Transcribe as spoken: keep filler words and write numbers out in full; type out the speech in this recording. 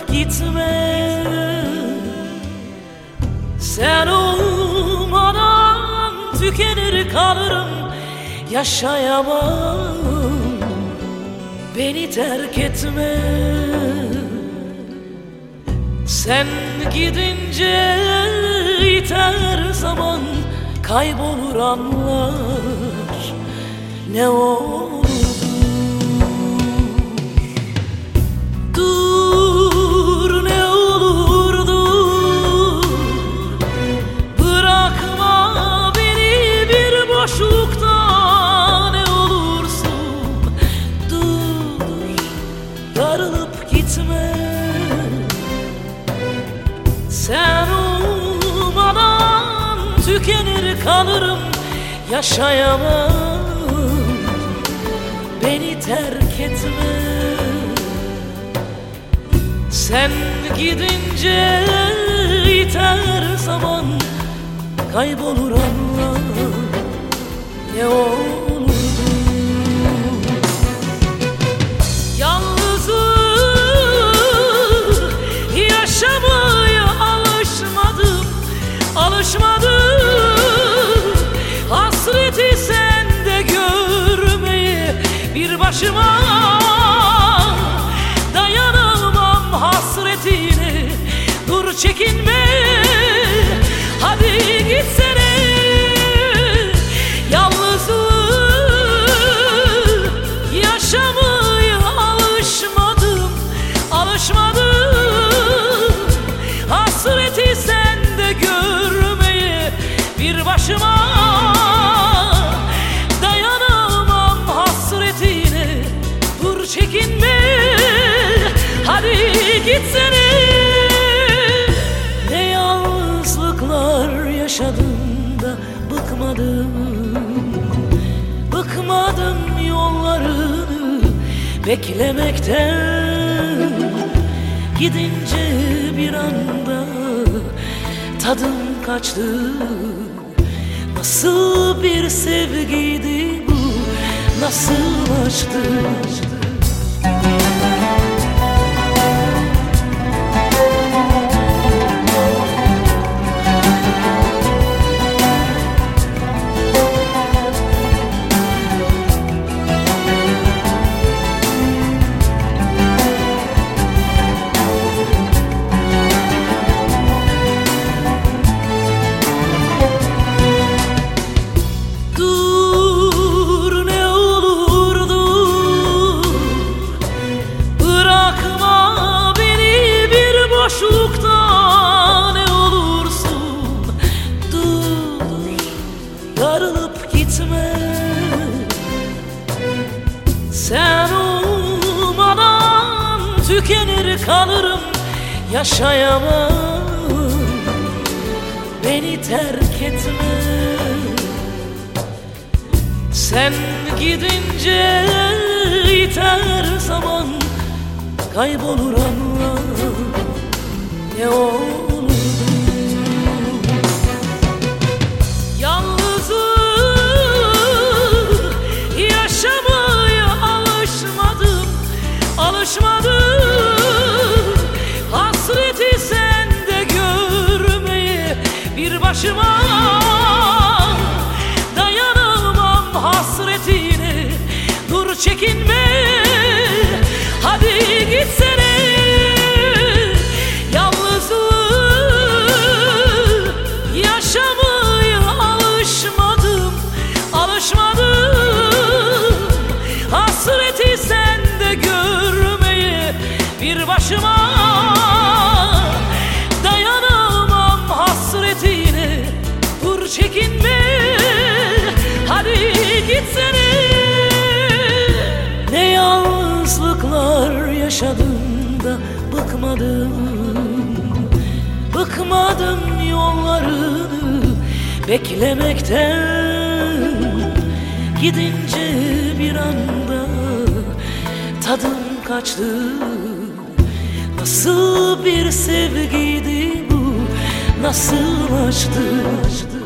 darılıp gitme. Sen olmadan tükenir kalırım, yaşayamam. Beni terk etme. Sen gidince iter zaman, kaybolur anlar. Ne olur dur, ne olur dur. Bırakma beni bir boşlukta, ne olursun dur, darılıp gitme. Sen olmadan tükenir kalırım, yaşayamam. Beni terk etme. Sen gidince iter zaman, kaybolur anlar. Ne olur yalnızlık yaşamaya alışmadım, alışmadım. Hasreti sende görmeye bir başıma dayanamam hasretine. Dur çekinme, hadi gitsene. Yalnızlık yaşamaya alışmadım, alışmadım. Hasreti sende görmeye bir başıma dayanamam hasretine. Dur çekinme, hadi gitsene. Ne yalnızlıklar yaşadım da bıkmadım, bıkmadım yollarını beklemekten. Gidince bir anda tadım kaçtı. Nasıl bir sevgiydi bu, nasıl açtı? Boşlukta ne olursun dur, darılıp gitme. Sen olmadan tükenir kalırım, yaşayamam. Beni terk etme. Sen gidince iter zaman, kaybolur anlar. Ne olur yalnızlık yaşamaya alışmadım, alışmadım. Hasreti sende görmeye bir başıma dayanamam hasretine. Dur çekinme, hadi gitsene. Hasreti sende görmeye bir başıma dayanamam hasretine. Dur çekinme, hadi gitsene. Ne yalnızlıklar yaşadım da bıkmadım, bıkmadım yollarını beklemekten. Gidince bir anda tadım kaçtı. Nasıl bir sevgiydi bu, nasıl açtı?